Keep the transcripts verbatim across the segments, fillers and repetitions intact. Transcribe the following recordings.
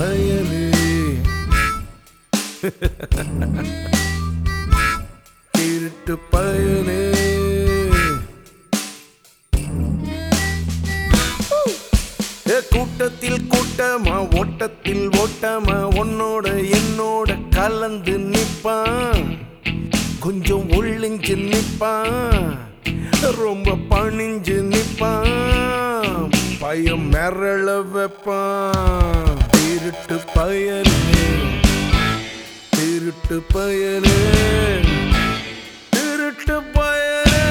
பயலே திருட்டு பயலே கூட்டத்தில் கூட்டமா ஓட்டத்தில் ஓட்டமா உன்னோட என்னோட கலந்து நிப்பான் கொஞ்சம் ஒளிஞ்சு நிப்பான் ரொம்ப பணிஞ்சு நிப்பான் பயம் மிரள வைப்பான் திருட்டு பயலே திருட்டு பயலே திருட்டு பயலே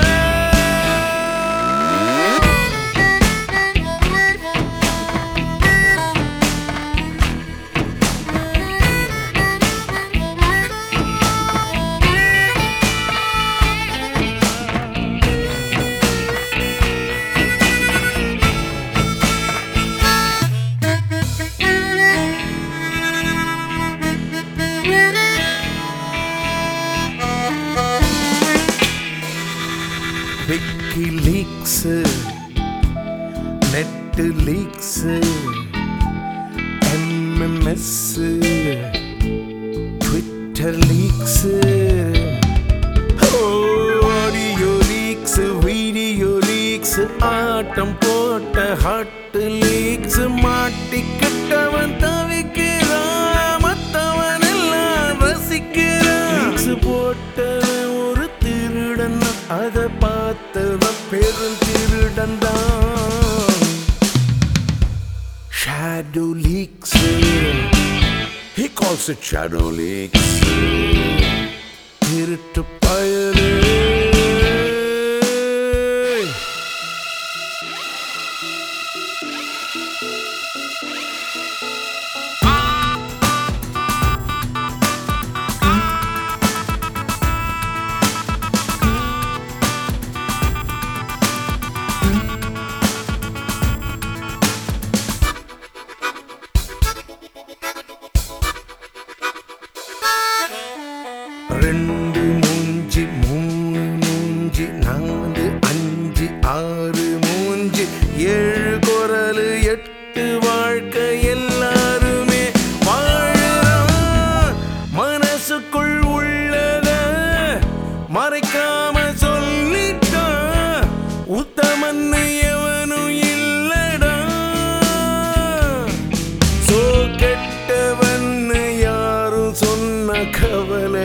WikiLeaks, Netflix, M M S, Twitter leaks, audio leaks, video leaks, ஆட்டம் போட்ட ஹாட் leaks, மாட்டிக்கிட்டவன் தவிக்கிறான் மத்தவன் எல்லாம் ரசிக்கிறான் leaks போட்டவன் ஒரு திருடன் அதை பார்த்தவன் பெரும் திருடன் தான் shadow leaks he calls it shadow leaks திருட்டு பயலே ரெண்டு மூஞ்சி மூணு மூஞ்சி நாலு அஞ்சு ஆறு மூஞ்சி ஏழு குரல் எட்டு வாழ்க்கை எல்லாருமே வாழறான் மனசுக்குள் உள்ளத மறைக்காம சொல்லிட்டான் உத்தமன்னு எவனும் இல்லடா சோ கெட்டவன்னு யாரும் சொன்ன கவலை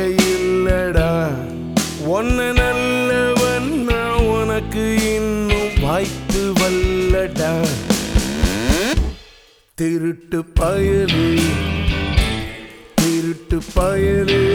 ஒன்ன நல்லவன் நான் உனக்கு இன்னும் வாய்ப்பு வல்லடா திருட்டு பயலே திருட்டு பயலே